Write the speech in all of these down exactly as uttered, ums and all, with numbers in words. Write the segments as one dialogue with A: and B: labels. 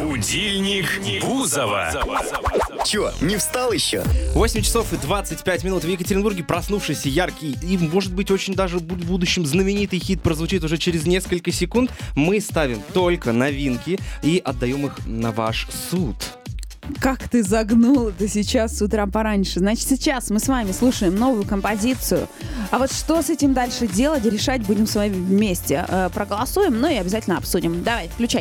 A: Будильник Бузова.
B: Чё, не встал еще?
C: восемь часов и двадцать пять минут в Екатеринбурге. Проснувшийся яркий и, может быть, очень даже в будущем знаменитый хит прозвучит уже через несколько секунд. Мы ставим только новинки и отдаем их на ваш суд.
D: Как ты загнул это сейчас с утра пораньше. Значит, сейчас мы с вами слушаем новую композицию. А вот что с этим дальше делать, решать будем с вами вместе. Э, проголосуем, ну и обязательно обсудим. Давай, включай.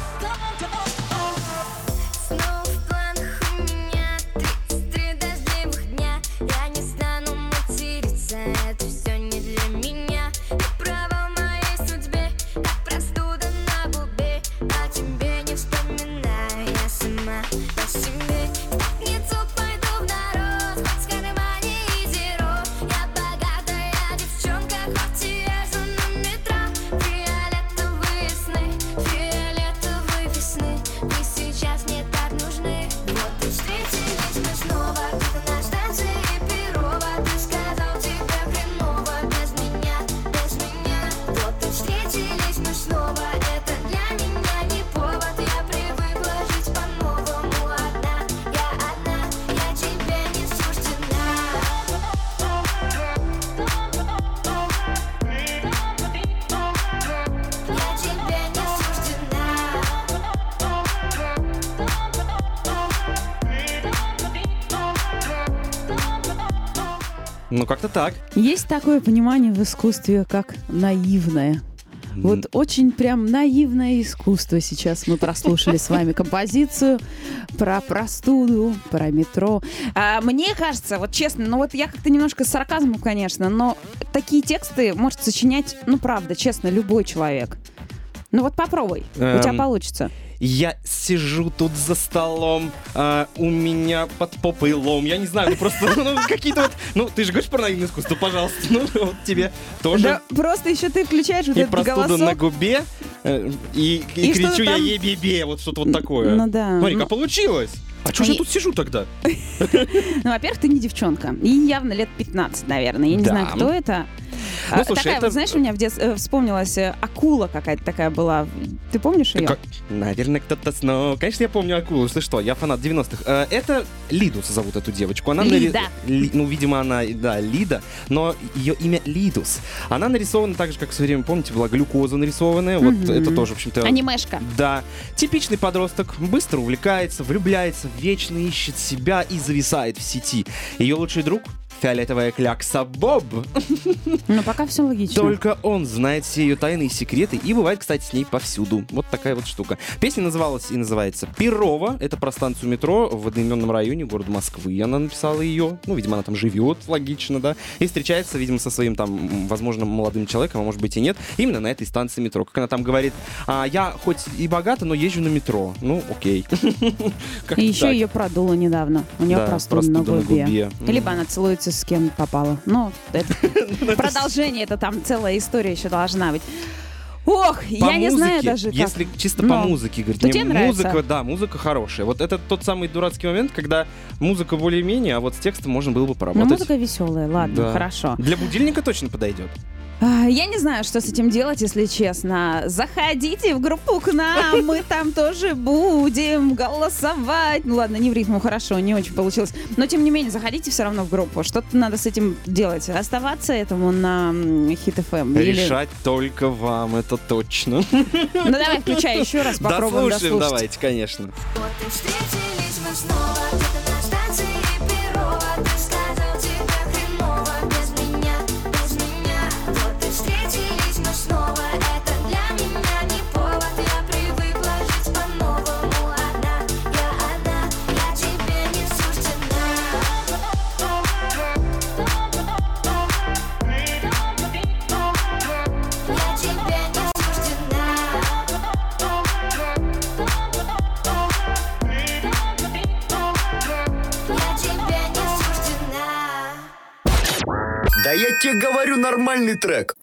C: Ну, как-то так.
D: Есть такое понимание в искусстве, как наивное. Вот очень прям наивное искусство. Сейчас мы прослушали с вами композицию про простуду, про метро. А, мне кажется, вот честно, ну вот я как-то немножко с сарказмом, конечно, но такие тексты может сочинять, ну правда, честно, любой человек. Ну вот попробуй,
C: Эм...
D: у тебя получится.
C: Я сижу тут за столом, а у меня под попой лом. Я не знаю, ну просто ну, какие-то вот... Ну, ты же говоришь про наивное искусство, пожалуйста. Ну, вот тебе тоже.
D: Да, просто еще ты включаешь вот
C: и
D: этот
C: простуда
D: голосок.
C: на губе, э, и, и,
D: И
C: кричу я
D: там...
C: ей-бе-бе, вот что-то вот такое.
D: Ну да.
C: Смотри,
D: ну...
C: как получилось. А что же я тут сижу тогда?
D: Ну, во-первых, ты не девчонка. И явно лет пятнадцать, наверное. Я не
C: Да.
D: знаю, кто это.
C: Ну,
D: А,
C: слушай,
D: такая,
C: это-
D: вот, знаешь, у меня в детстве вспомнилась э, акула какая-то такая была. Ты помнишь ее?
C: Как- Наверное, кто-то снова. Конечно, я помню акулу. Если что, я фанат девяностых. Э, Это Лидус зовут эту девочку. Она нари-
D: Лида.
C: Ли- Ну, видимо, она, да, Лида, но ее имя Лидус. Она нарисована так же, как в свое время, помните, была глюкоза нарисованная. Вот
D: Мгм.
C: это тоже, в общем-то...
D: Анимешка.
C: Да. Типичный подросток, быстро увлекается, влюбляется, вечно ищет себя и зависает в сети. Ее лучший друг — фиолетовая клякса Боб.
D: Ну, пока все логично.
C: Только он знает все ее тайны и секреты и бывает, кстати, с ней повсюду. Вот такая вот штука. Песня называлась и называется «Перово». Это про станцию метро в одноименном районе города Москвы. Она написала ее. Ну, видимо, она там живет, логично, да. И встречается, видимо, со своим там, возможно, молодым человеком, а может быть и нет, именно на этой станции метро. Как она там говорит: а, я хоть и богата, но езжу на метро. Ну, окей. Как-то
D: И еще
C: так.
D: ее продуло недавно. У нее
C: Да,
D: простуда на
C: простуда на
D: губе.
C: губе.
D: Либо
C: Мгм.
D: она целуется с кем попала. Ну, это продолжение, это там целая история еще должна быть. Ох,
C: По
D: я не знаю
C: музыке,
D: даже как.
C: если чисто
D: Но.
C: по музыке говорить,
D: То
C: мне
D: тебе нравится?
C: музыка, да, музыка хорошая. Вот это тот самый дурацкий момент, когда музыка более-менее, а вот с текстом можно было бы
D: Ну,
C: поработать.
D: музыка веселая, ладно,
C: Да.
D: хорошо.
C: Для будильника точно подойдет.
D: А, Я не знаю, что с этим делать, если честно. Заходите в группу к нам, мы там тоже будем голосовать. Ну ладно, не в рифму, хорошо, не очень получилось. Но тем не менее, заходите все равно в группу. Что-то надо с этим делать. Оставаться этому на Хит эф эм. Или...
C: Решать только вам, это точно.
D: Ну давай, включай еще раз, попробуем
C: Дослушаем,
D: дослушать.
C: давайте, конечно.
E: Вот и встретились мы снова где-то на станции Перова. Ты сказал, тебе хреново без меня, без меня. Вот и встретились мы снова, это для меня не повод. Я привыкла жить по-новому одна, я одна, я тебе не суждена. Я тебе не суждена. Я тебе не суждена.
B: Да я тебе говорю, нормальный трек.